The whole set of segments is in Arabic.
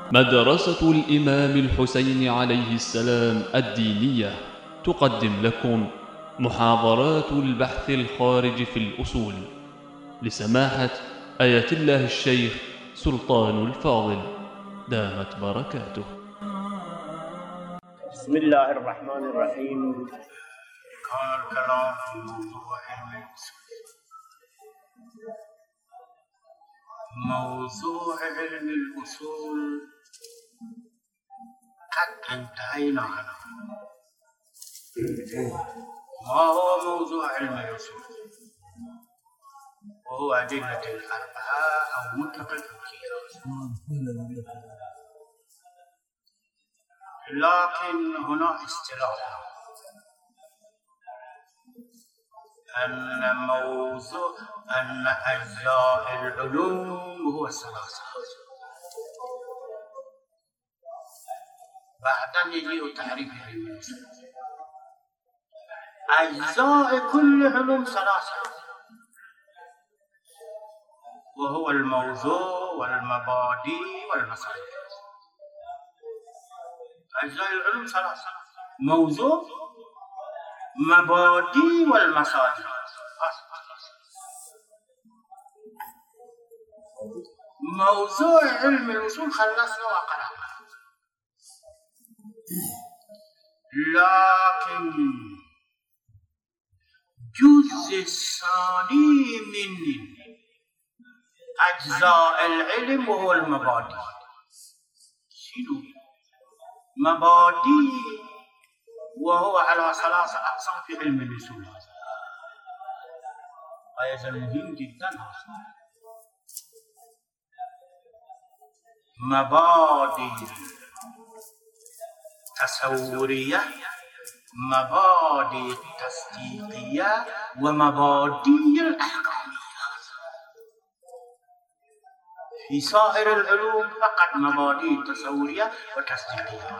مدرسة الإمام الحسين عليه السلام الدينية تقدم لكم محاضرات البحث الخارج في الأصول لسماحة آية الله الشيخ سلطان الفاضل دامت بركاته. بسم الله الرحمن الرحيم. كان الكلام في موضوع علم الأصول قد انتهينا عنه. ما هو موضوع علم الأصول؟ وهو أدلة الأربعة أو مطلق القياس. لكن هنا اصطلاح أن أجزاء العلوم هو الثلاثة. بعدين يجي تعريف علم الأصول. أجزاء كل علوم ثلاثة، وهو الموضوع والمبادئ والمصادر. أجزاء العلوم ثلاثة: موضوع، مبادئ والمصادر. موضوع علم الأصول خلصنا وقرأنا، لكن جزء الثاني من أجزاء العلم وهو المبادئ. شنو مبادئ؟ وهو على ثلاثة أقسام في علم الأصول. هذا مهم جدا. مبادئ تصورية، مبادئ تصديقية، ومبادئ الأحكامية. في سائر العلوم فقط مبادئ تصورية وتصديقية،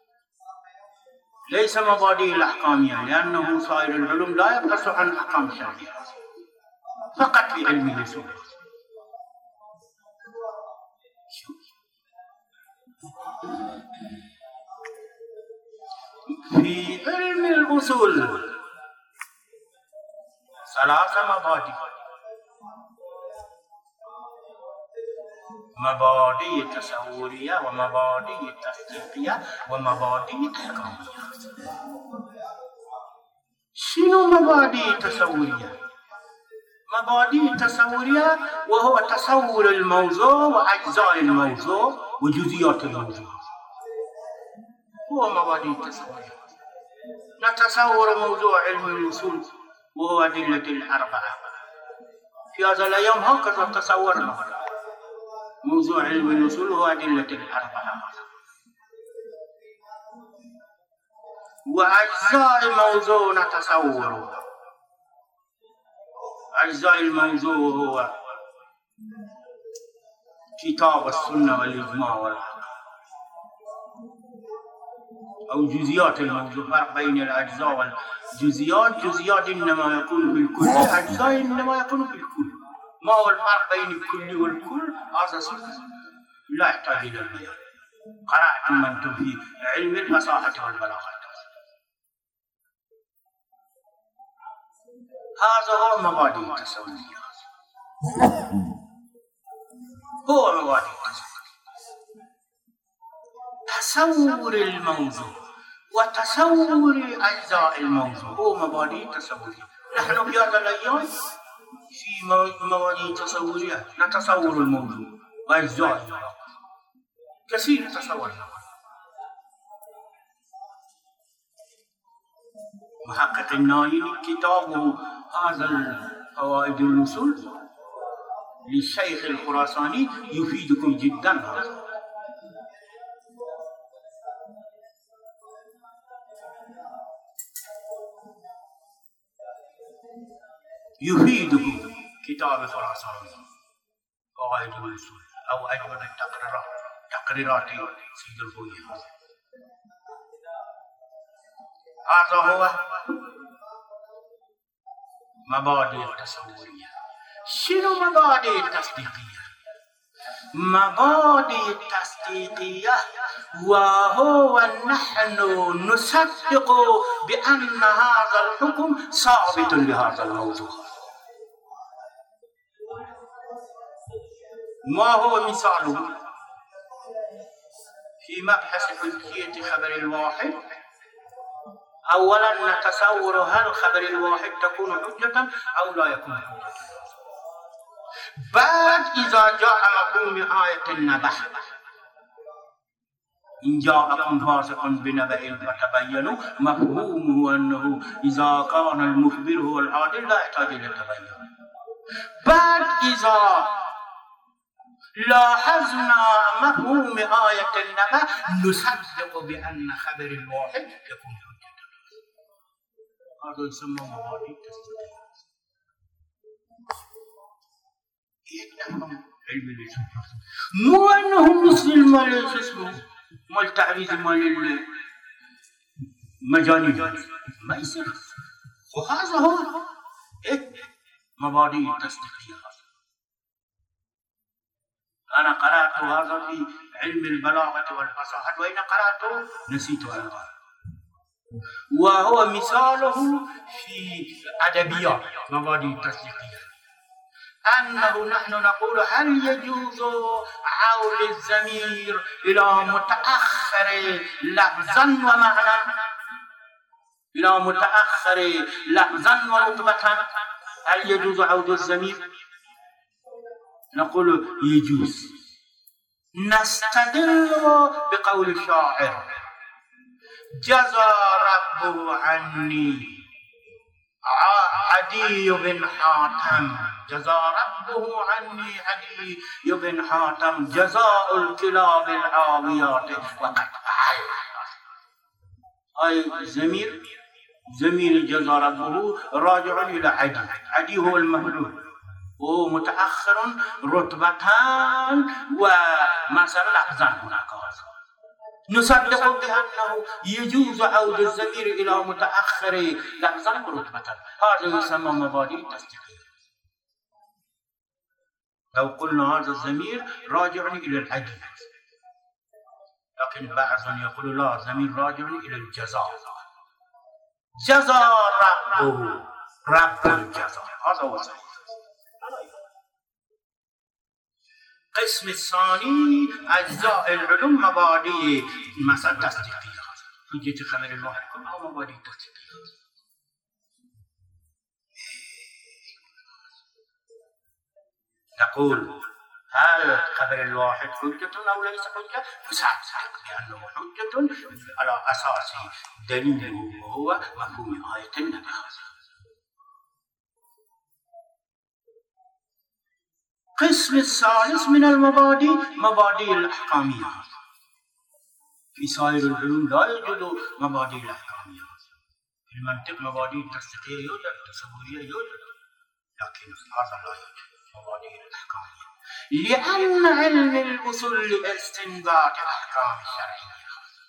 ليس مبادئ الأحكامية، لأنه سائر العلوم لا يبحث عن أحكام شرعية، فقط في علم الأصول. في علم الأصول ثلاثة مبادئ: مبادئ تصورية، ومبادئ تصديقية، ومبادئ أحكامية. شنو مبادئ تصورية؟ مبادئ تصورية وهو تصور الموضوع وأجزاء الموضوع وجزئيات الموضوع، هو مبادئ تصورية. نتصور موضوع علم الأصول وهو أدلة الأربعة. في هذا الأيام هكذا تصورنا موضوع علم الأصول وهو أدلة الأربعة. وأجزاء الموضوع نتصوره. أجزاء الموضوع هو كتاب السنة والإجماع والعقل، أو جزئيات الموضوع. فرق بين الأجزاء والجزئيات: جزئيات إنما يكون في الكل، أجزاء إنما يكون في الكل. ما هو الفرق بين الكل والكل؟ هذا سر لا يحتاج إلى البيان. قرأتم أنتم في علم الفصاحة والبلاغة. هذا هو مبادئ التصورية، هو مبادئ تصور الموضوع وتصور أجزاء الموضوع، هو مبادئ تصورية. نحن في هذا الأيام في مبادئ تصورية نتصور الموضوع وأجزائه، كثير تصورنا. محقق النايلي كتابه هذا الفوائد الأصول للشيخ الخراساني يفيدكم جدا. يفيدكم كتاب خراساني فوائد الأصول، أو أجمل تقريرات سيد الخوي. هذا هو مبادئ التصورية. شنو مبادئ التصديقية؟ مبادئ التصديقية تصديقية، وهو نحن نصدق بأن هذا الحكم ثابت لهذا الموضوع. ما هو مثاله؟ في مبحث حجية خبر الواحد، أولا نتصور هل خبر الواحد تكون حجة أو لا يكون حجة. بعد إذا جاء مفهوم آية النبأ، إن جاءكم فاسق بنبأ فتبينوا، مفهومه أنه إذا كان المخبر هو العادل لا يحتاج إلى التبين. بعد إذا لاحظنا مفهوم آية النبأ نصدق بأن خبر الواحد يكون حجة. هذا يسمى مبادئ تصديقية. علم الإسلام مو أنه مثل ما اسمه ما التعريض مال المجانين ما يصير. وهذا هو مبادئ تصديقية. أنا قرأت هذا في علم البلاغة والفصاحة، وإن قرأته نسيت أيضا. وهو مثاله في أدبيات مبادئ تصديقية، أنه نحن نقول هل يجوز عود الضمير إلى متأخر لفظا ومعنى، إلى متأخر لفظا ورتبة؟ هل يجوز عود الضمير؟ نقول يجوز. نستدل بقول الشاعر جزى ربه عني عدي بن حاتم، جزى ربه عني عدي بن حاتم جزاء الكلاب العاويات وقد فعل. أي زمير جزى ربه راجع إلى عدي. عدي هو المهلول، وهو متأخر رتبتان ومثلا لفظا. هناك نصدق بأنه يجوز عود الضمير إلى متأخر لفظا ورتبة. هذا يسمى مبادئ تصديقية. لو قلنا هذا الضمير راجع إلى العدل، لكن بعضهم يقول لا، الضمير راجع إلى الجزاء. جزى ربه رب الجزاء، هذا هو صحيح. القسم الثاني أجزاء العلوم مبادئ مثلا تصديقية. حجة خبر الواحد كلها مبادئ تصديقية. نقول هل خبر الواحد حجة أو ليس حجة؟ نصدق بأنه حجة على أساس دليله وهو مفهوم آية النبأ. القسم الثالث من المبادئ مبادئ الأحكامية. في سائر العلوم لا يوجد مبادئ الأحكامية. في المنطق مبادئ تصديقية يوجد، تصورية يوجد، لكن هذا لا يوجد مبادئ الأحكامية، لأن علم الأصول لاستنباط أحكام الشرعية.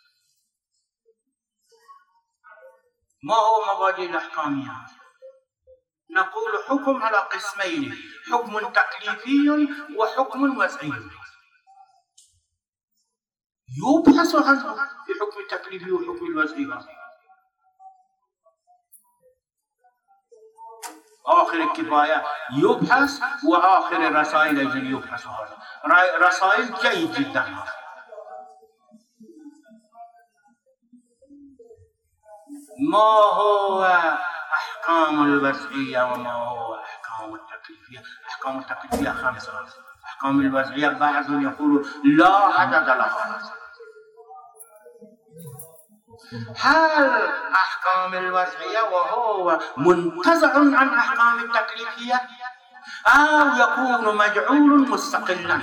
ما هو مبادئ الأحكامية؟ نقول حكم على قسمين، حكم تكليفي وحكم وضعي. يبحث عنه في حكم التكليفي وحكم الوضعي. آخر الكفاية يبحث، وآخر الرسائل أيضا يبحث. هذا رسائل جيد جدا. ما هو أحكام الوضعية وما هو أحكام التكليفية؟ أحكام التكليفية 5. أحكام الوضعية بعض يقول لا عدد لها. هل أحكام الوضعية وهو منتزع عن أحكام التكليفية أو يكون مجعول مستقلا؟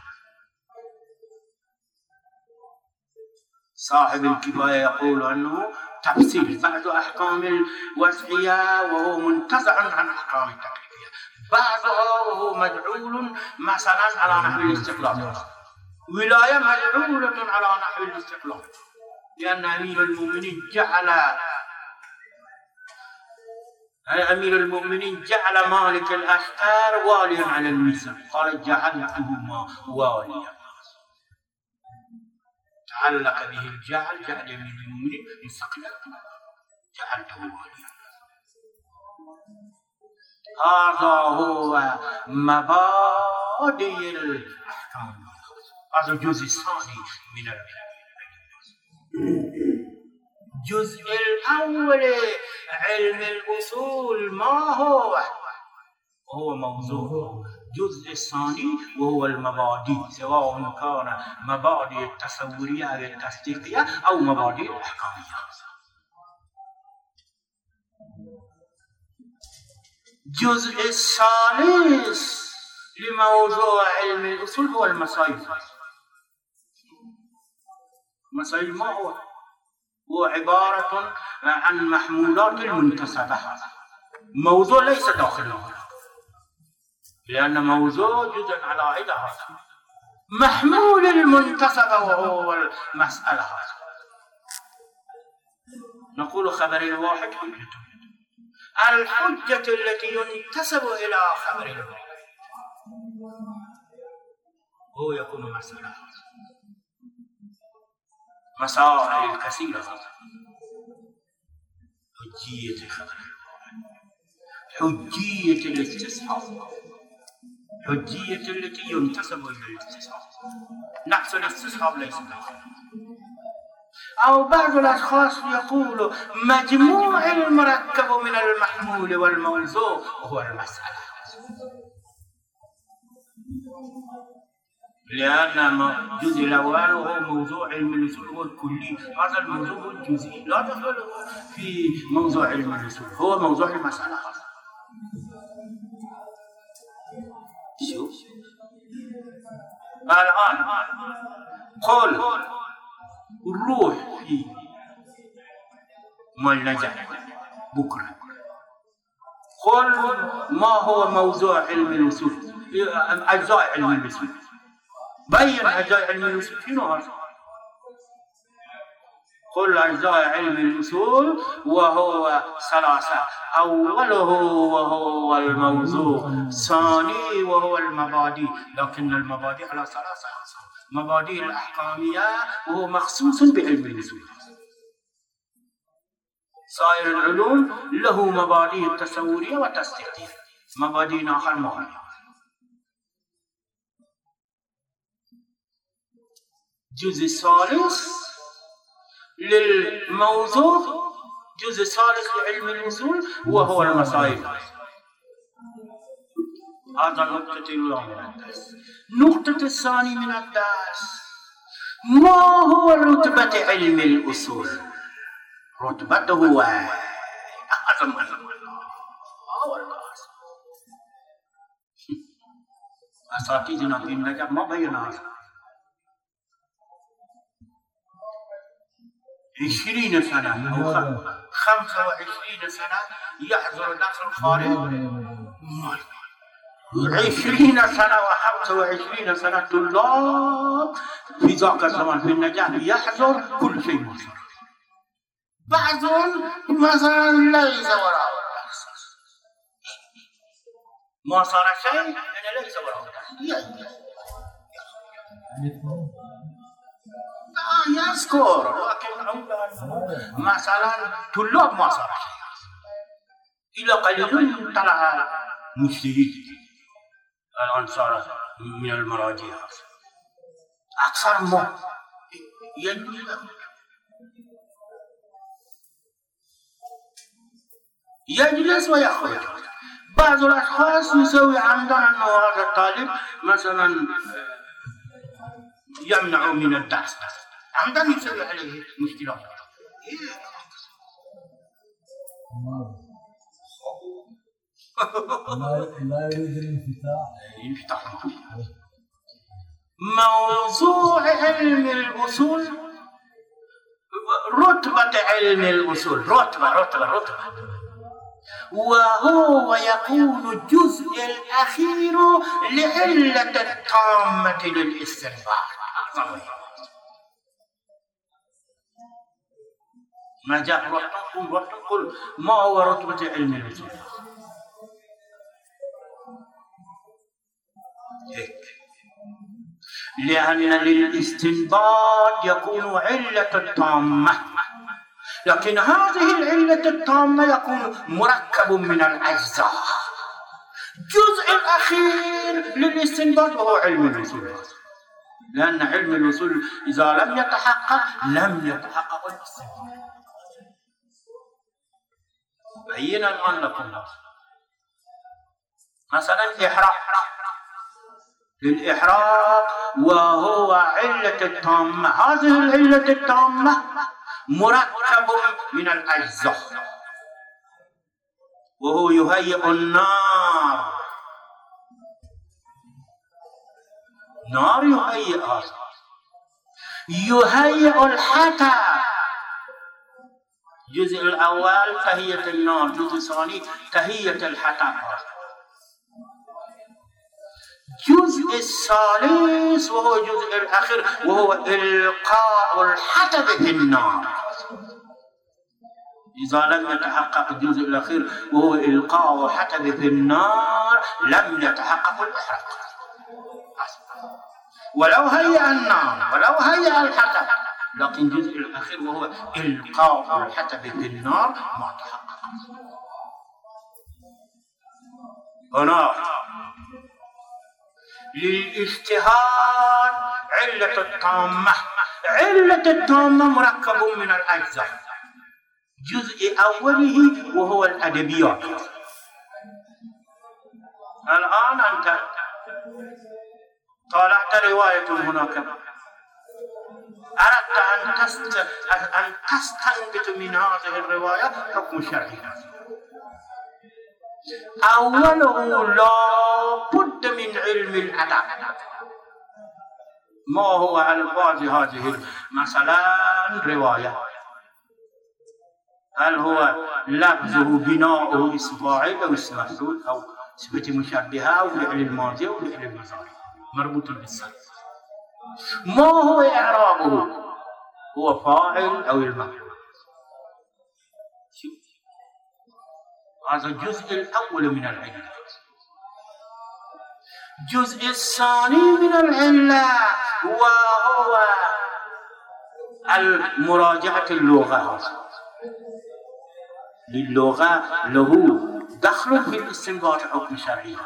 صاحب الكفاية يقول أنه تفصيل بعض أحكام الوضعية وهو منتزع عن أحكام التكليفية، بعضها وهو مجعول مثلا على نحو الاستقلال. ولاية مجعولة على نحو الاستقلال، لأن أمير المؤمنين جعل مالك الأشعار واليا على الميسر، قال جعلته واليا. تعلق به الجعل، جعل من المؤمنين مستقلا جعلته وليا. هذا هو مبادئ الأحكام. هذا الجزء الثاني من الجزء الأول علم الأصول. ما هو موضوع الجزء الثاني وهو المبادئ، سواء كان مبادئ التصورية أو التصديقية أو مبادئ الأحكامية. الجزء الثالث لموضوع علم الأصول هو المسائل. المسائل ما هو عبارة عن محمولات المنتسبة. موضوع ليس داخله، لأن موضوع جزء على عدة محمول المنتسبة وهو المسألة. نقول خبر الواحد حجة. الحجة التي ينتسب إلى خبر الواحد هو يكون مسألة. مسائل كثيرة. حجية الخبر الواحد، حجية الاستصحاب، حجية التي ينتسب إلى الاستصحاب. نفس الاستصحاب ليس داخله. أو بعض الأشخاص يقول مجموع المركب من المحمول والموضوع هو المسألة، لأن الجزء الأول هو موضوع علم الأصول، هو الكلي. هذا الموضوع هو الجزئي، لا دخل في موضوع علم الأصول، هو موضوع المسألة. شوف الآن قل الروح في مولجة بكرة. قل ما هو موضوع علم الأصول، أجزاء علم الأصول. بين أجزاء علم الأصول شنو هذا؟ قل أجزاء علم الأصول وهو ثلاثة. أوله وهو الموضوع، ثاني وهو المبادئ، لكن المبادئ على ثلاثة أقسام. مبادئ الأحكامية وهو مخصوص بعلم الأصول. سائر العلوم له مبادئ التصورية والتصديقية، مبادئ آخر معينة. الجزء الثالث للموضوع، الجزء الثالث لعلم الأصول وهو المسائل. هذا نقطة الأولى من الدرس. النقطة الثانية من الدرس، ما هو رتبة علم الأصول؟ رتبته أعظم أساتذتنا في النجف ما بينا 20 سنة أو 25 سنة يحضر درس الخارج. 20 سنة و25 سنة طلاب في ذاك الزمان في النجاح يحضر كل شيء مصر. بعضهم مثلا ليس وراء الدرس، ما صار شيء أنا ليس وراء الدرس يذكر، لكن مثلا طلاب ما صار شيء إلا قليل طلع مجتهد. الآن صار من المراجع أكثر ما يجلس ويخرج. بعض الأشخاص يسوي عندنا أنه هذا الطالب مثلا يمنع من الدرس، عندنا يسوي عليه مشكلات. لا يريد الانفتاح. موضوع علم الأصول، رتبة علم الأصول، رتبة، وهو يكون الجزء الأخير لعلة التامة للاستنباط. ما جاء قل ما هو رتبة علم الأصول؟ لأن للاستنباط يكون علة تامة، لكن هذه العلة التامة يكون مركب من الأجزاء. الجزء الأخير للاستنباط وهو علم الوصول، لأن علم الوصول إذا لم يتحقق لم يتحقق الاستنباط. بينا الآن لكم مثلا الإحراق، للإحراق وهو علة التامة، هذه العلة التامة مركب من الأجزاء، وهو يهيئ النار، نار يهيئ الحطب. الجزء الأول تهيئة النار، الجزء الثاني تهيئة الحطب. الجزء الثالث وهو الجزء الأخير وهو إلقاء الحطب في النار. إذا لم يتحقق الجزء الأخير وهو إلقاء الحطب في النار لم يتحقق الإحراق. ولو هيئ النار ولو هيئ الحطب، لكن الجزء الأخير وهو إلقاء الحطب في النار ما تحقق. هنا للاجتهاد علة التامة، علة التامة مركب من الأجزاء. جزء أوله وهو الأدبيات. الآن أنت طالعت رواية هناك، أردت أن تستنبط من هذه الرواية حكم شرعي. أوله لا بد من علم الأدب. ما هو ألفاظ هذه مثلا رواية؟ هل هو لفظه بناؤه اسم فاعل أو اسم مفعول أو صفة مشبهة أو فعل الماضي أو فعل المضارع مربوط بالصرف؟ ما هو إعرابه؟ هو فاعل أو المفعول؟ هذا الجزء الأول من العلة. الجزء الثاني من العلة وهو المراجعة اللغة. للغة له دخل في الاستنباط حكم شرعي.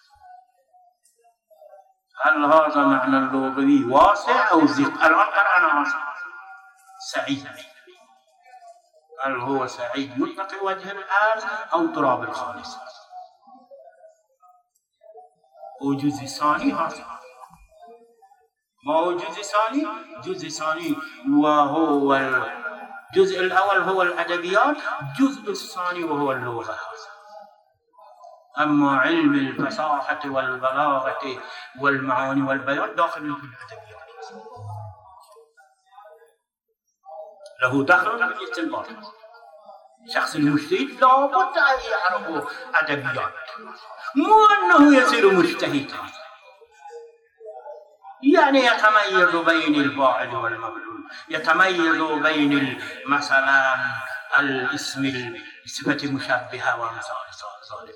هل هذا معنى اللغوي واسع أو ضيق؟ الآن قرأنا سعيد، هل هو سعيد مطلق وجه الأرض أو تراب الخالص؟ وجزء ثاني هذا. ما هو جزء ثاني؟ جزء ثاني وهو الجزء الأول هو الأدبيات، الجزء الثاني وهو اللغة. أما علم الفصاحة والبلاغة والمعاني والبيان داخل في الأدبيات، له دخل في الاستنباط. شخص المجتهد لابد أن يعرف أدبيات، مو أنه يصير مجتهدا يعني يتميز بين الفاعل والمفعول، يتميز بين مثلا الاسم الصفة مشبهة وامثال ذلك.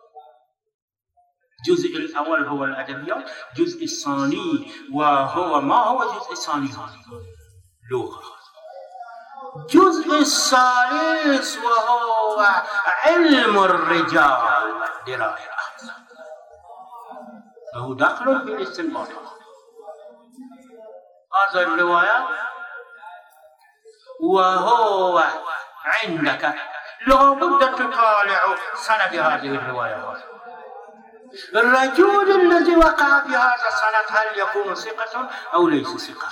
الجزء الأول هو الأدبيات، الجزء الثاني وهو ما هو الجزء الثاني؟ لغة. الجزء الثالث وهو علم الرجال دراية، له دخل في الاستنباط. هذا الرواية وهو عندك لابد تطالع سند هذه الروايات. الرجل الذي وقع في هذا السند هل يكون ثقة أو ليس ثقة؟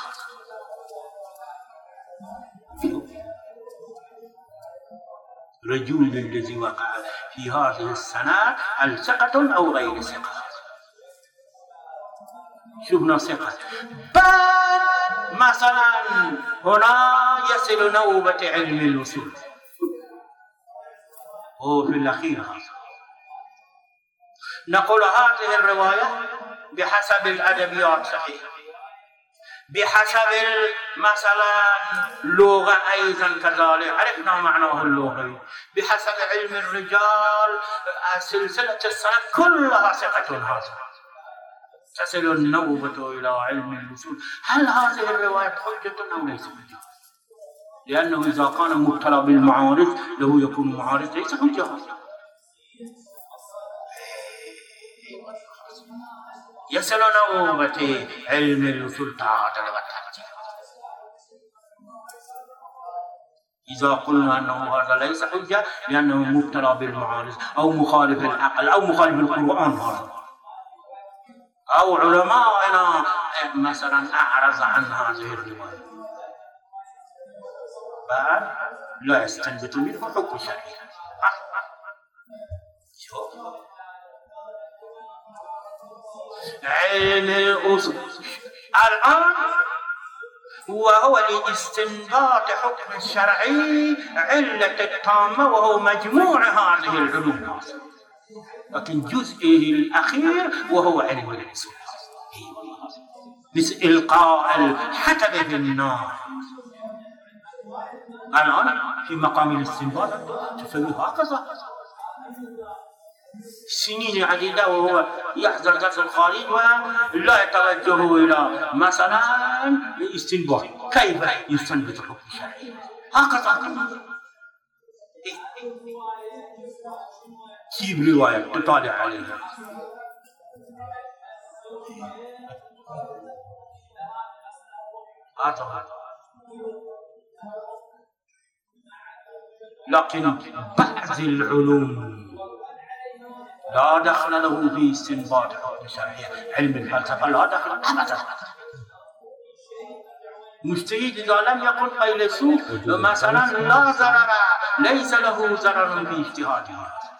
الرجل الذي وقع في هذه السند هل ثقة أو غير ثقة؟ شفنا ثقة. بعد مثلا هنا يصل نوبة علم الوصول، هو في الأخير نقول هذه الرواية بحسب الأدبيات صحيح، بحسب مثلا اللغة أيضا كذلك عرفنا معناه اللغوي، بحسب علم الرجال سلسلة السند كلها ثقة هذا. تصل النوبة إلى علم الوصول. هل هذه الرواية حجة أو ليس حجة؟ لأنه إذا كان مبتلى بالمعارض له يكون معارض ليس حجة. يصل نوبة علم الوصول تعادل والترجيح. إذا قلنا أنه هذا ليس حجة لأنه مبتلى بالمعارض أو مخالف العقل أو مخالف القرآن هذا، أو علماءنا مثلا أعرض عن هذه الرواية بعد لا يستنبط منه حكم شرعي. علم الأصول الآن وهو لاستنباط حكم الشرعي علة التامة وهو مجموع هذه العلوم، لكن جزئه الأخير وهو علم الأصول مثل إلقاء الحطب في النار. الآن في مقام الاستنباط تسوي هكذا سنين عديدة وهو يحضر درس الخارج ولا يتوجه إلى مثلا استنباط كيف يستنبط الحكم الشرعي هكذا. جيب رواية تطالع عليها. لكن بعض العلوم لا دخل له في استنباط حكم شرعي. علم الفلسفة لا دخل أبدا. مجتهد إذا لم يكن فيلسوف مثلا لا ضرر ليس له ضرر في اجتهاده.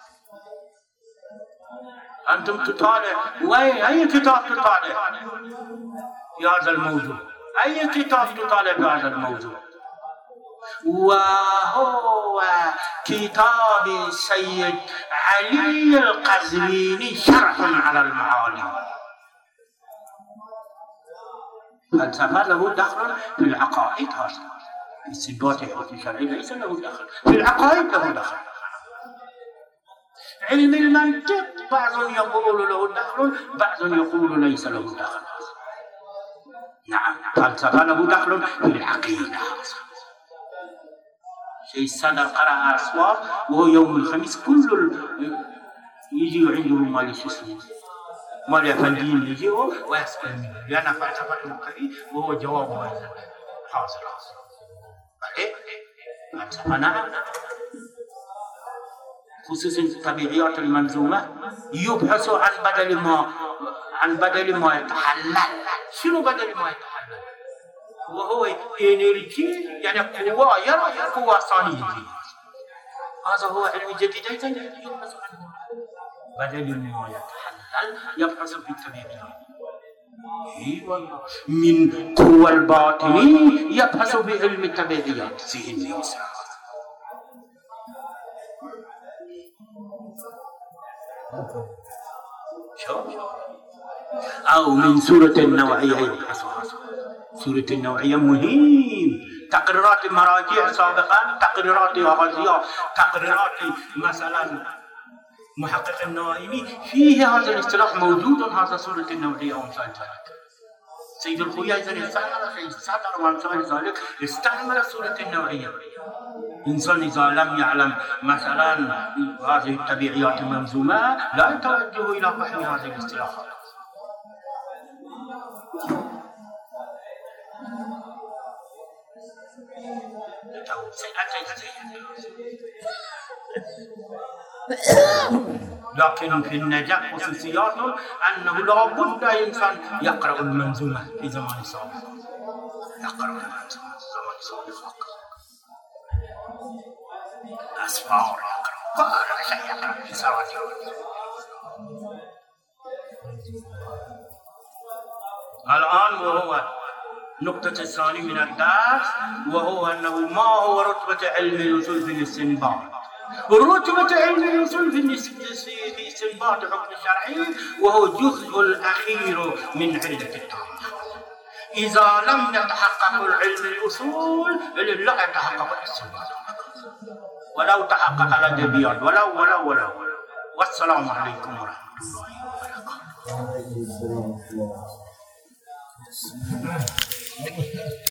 أنتم تطالع أي كتاب تطالع في هذا الموضوع؟ أي كتاب تطالع في هذا الموضوع؟ وهو كتاب السيد علي القزويني شرح على المعالم. فلسفة له دخل في العقائد، هذا استنباط الحكم الشرعي ليس له دخل في العقائد، له دخل. علم المنطق بعض يقول له دخل بعض يقول ليس له دخل. نعم فلسفة له دخل في العقيدة. شيء صدر قرأ أسوار وهو يوم الخميس كل يجي عنده مال اسمه مال يفندين يجي ويسأل منه لأن فلسفة المقري وهو جوابه حاصل. عليه فلسفة نعم خصوصا الطبيعيات المنظومة يبحث عن بدل ما يتحلل. شنو بدل ما يتحلل؟ وهو إنرجي يعني قوة يرى قوة ثانية. هذا هو علم جديد أيضا يبحث عنه. بدل ما يتحلل يبحث في الطبيعيات. والله من قوة الباطني يبحث بعلم الطبيعيات ذهني وسعى. أو من سورة النوعية يبحثها. سورة النوعية مهم. تقريرات مراجع سابقا، تقريرات أغازية، تقريرات مثلا محقق النائمي فيه هذا الاصطلاح موجود. هذا سورة النوعية ومثال ذلك. سيد الخوي إذا استعمل في الصدر ومثال ذلك استعمل سورة النوعية. إنسان إذا لم يعلم مثلا هذه الطبيعيات المنظومة لا يتوجه إلى فهم هذه الاصطلاحات. لكن في النجاح خصوصيات أنه لا بد إنسان يقرأ المنظومة في زمان سابق. يقرأ المنظومة في زمان سابق. أسفار يقرأ كل شيء يقرأ في سواتير. الآن وهو نقطة الثانية من الدرس وهو أنه ما هو رتبة علم الوصول في الاستنباط. رتبة علم الوصول في استنباط حكم الشرعي وهو الجزء الأخير من علة التامة. إذا لم يتحقق العلم الوصول لا يتحقق الاستنباط ولو تحقق الأدبيات ولو. والسلام عليكم ورحمة الله وبركاته. السلام ورحمة الله.